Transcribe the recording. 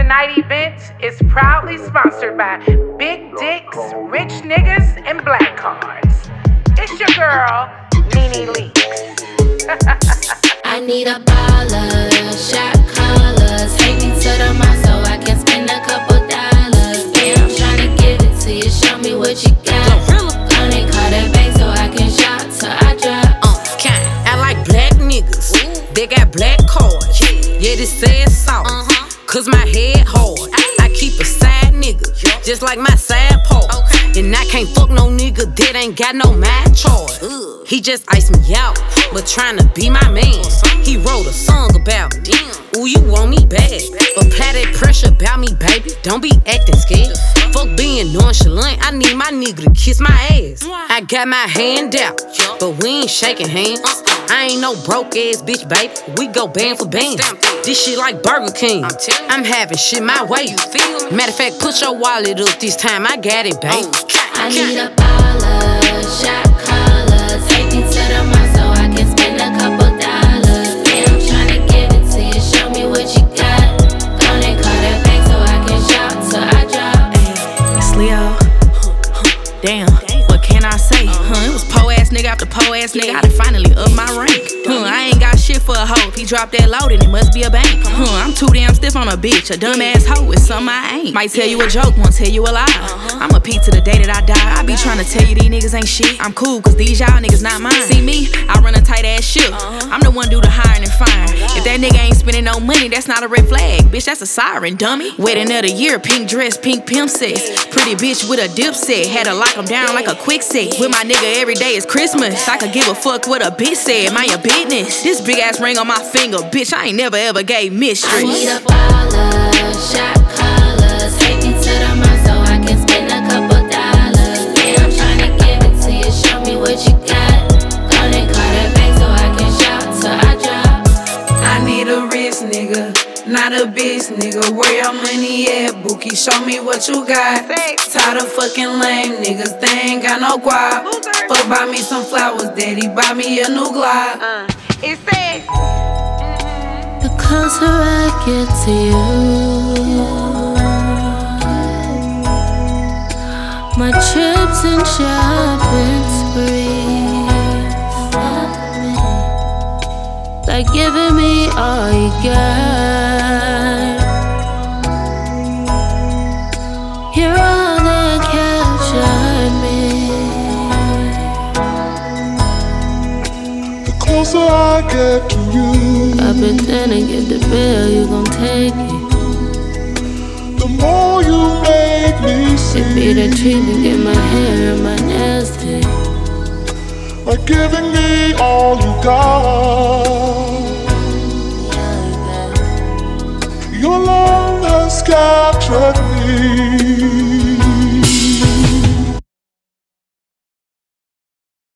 Night event is proudly sponsored by Big Dicks, Rich Niggas, and Black Cards. It's your girl, Nene Leakes. I need a baller, shot callers. Take me to the mall so I can spend a couple dollars. Yeah, I'm tryna give it to you, show me what you got. Gonna call that bank so I can shop till I drop. I like black niggas, they got black cards. Yeah, this says soft, cause my head hard. I keep a side nigga, just like my side part. And I can't fuck no nigga that ain't got no mind charge. He just iced me out, but tryna be my man. He wrote a song about me. Ooh, you want me bad? Apply that pressure about me, baby. Don't be acting scared. Fuck being nonchalant. I need my nigga to kiss my ass. I got my hand out, but we ain't shaking hands. I ain't no broke ass bitch, baby. We go band for band. This shit like Burger King. I'm having shit my way. Matter of fact, put your wallet up this time. I got it, babe. I need a baller, shot caller. Take me to the mall so I can spend a couple dollars. Yeah, I'm tryna give it to you, show me what you got. Gonna call that bank so I can shop till I drop. Hey, it's Leo. Damn, what can I say? It was po-ass nigga after po-ass nigga. I done finally up my rank. I ain't got shit for a hoe. If he drop that low, then it must be a bank. I'm too damn stiff on a bitch. A dumb ass hoe is something I ain't. Might tell you a joke, won't tell you a lie. I'm a P to the day that I die. I be tryna tell you these niggas ain't shit. I'm cool, cause these y'all niggas not mine. See me, I run a tight ass ship. I'm the one do the hiring and firing. If that nigga ain't spending no money, that's not a red flag. Bitch, that's a siren, dummy. Wedding of the year, pink dress, pink pimp sex. Pretty bitch with a dip set. Had to lock him down like a quick set. With my nigga, every day is Christmas. I could give a fuck what a bitch said. Mind your business. This big ass ring on my finger, bitch, I ain't never ever gave mistress. I need a baller, shot callers. Take me to the mall so I can spend a couple dollars. Yeah, I'm tryna give it to you, show me what you got. Gonna call that bank so I can shop till I drop. I need a rich nigga, not a bitch nigga. Where your money at, Bookie? Show me what you got. Tired of fucking lame niggas, they ain't got no guap. Fuck, buy me some flowers, daddy, buy me a new Glock. It says, The closer I get to you, my trips and shopping sprees, like giving me all you got. You're all that captured me. The closer I get to you, I pretend to get the bill, you gon' take it. the more you make me see. It be the treatment, get my hair and my nails did. Like giving me all you got. Your love has captured me.